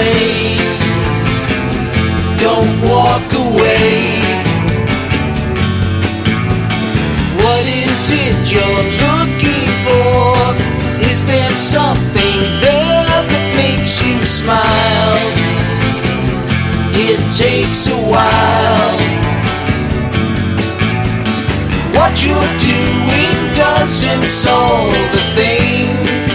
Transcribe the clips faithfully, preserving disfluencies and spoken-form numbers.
away. Don't walk away. What is it you're looking for? Is there something there that makes you smile? It takes a while. What you're doing doesn't solve a thing.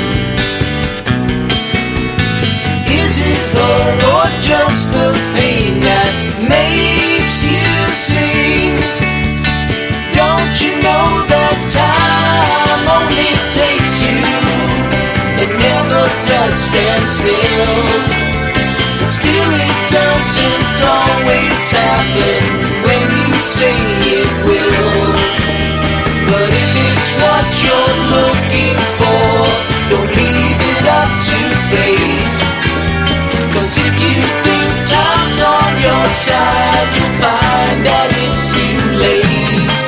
Is it her or just the pain that makes you sing? Don't you know that time only takes you? It never does stand still. And still it doesn't always happen when you say it will. But if it's what you're looking for, don't leave it up to fate. 'Cause if you think time's on your side, you'll find that it's too late.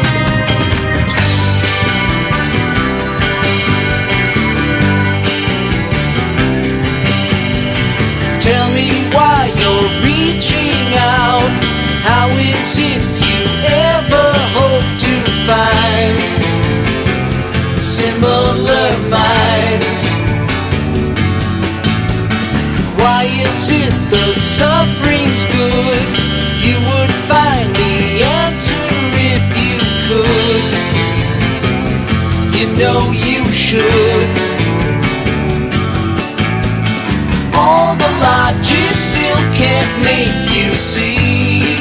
Tell me why you're reaching out. How is it you ever hope to find similar minds? Why is it the suffering's good? You would find the answer if you could. You know you should. All the logic still can't make you see.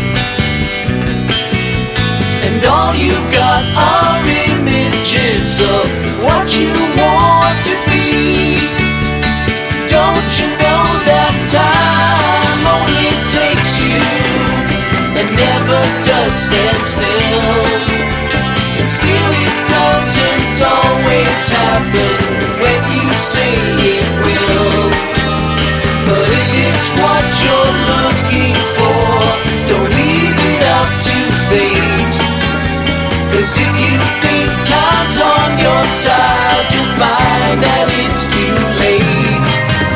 And all you've got are images of what you want to be. Don't you know that time only takes you and never does stand still? And still it doesn't always happen when you say it will. But if it's what you're looking for, don't leave it up to fate. 'Cause if you think time's on your side, you'll find that it's too late.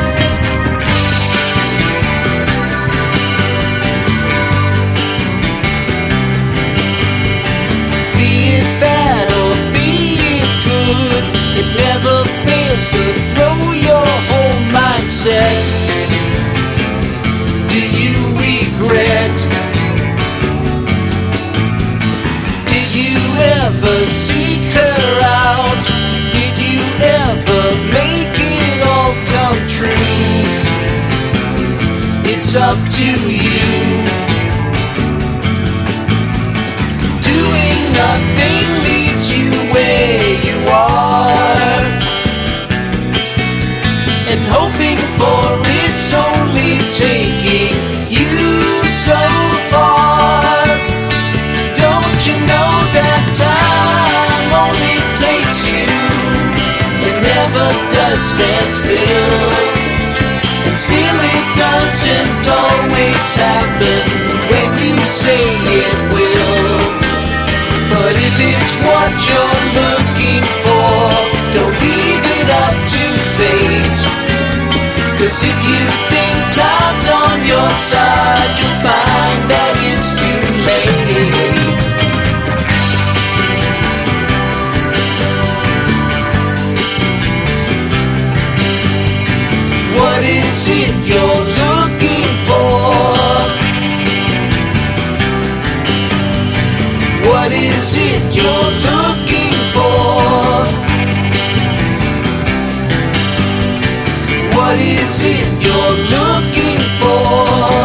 Be it bad or be it good, it never fails to throw your whole mindset. Do you regret? Did you ever seek her out? Did you ever make it all come true? It's up to you. Doing nothing leads you where you are, and hoping for it's only taking you so far. Don't you know that time only takes you and never does stand still? And still it doesn't always happen when you say it will. But if it's what you're looking for, don't leave it up to fate. 'Cause if you think time's on your side, you'll find that it's too late. What is it you're looking for? What is it you're looking for? What is it you're looking for?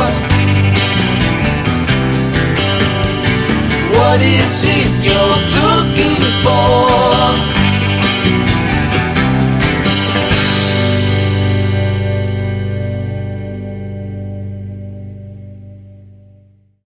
What is it you're looking for?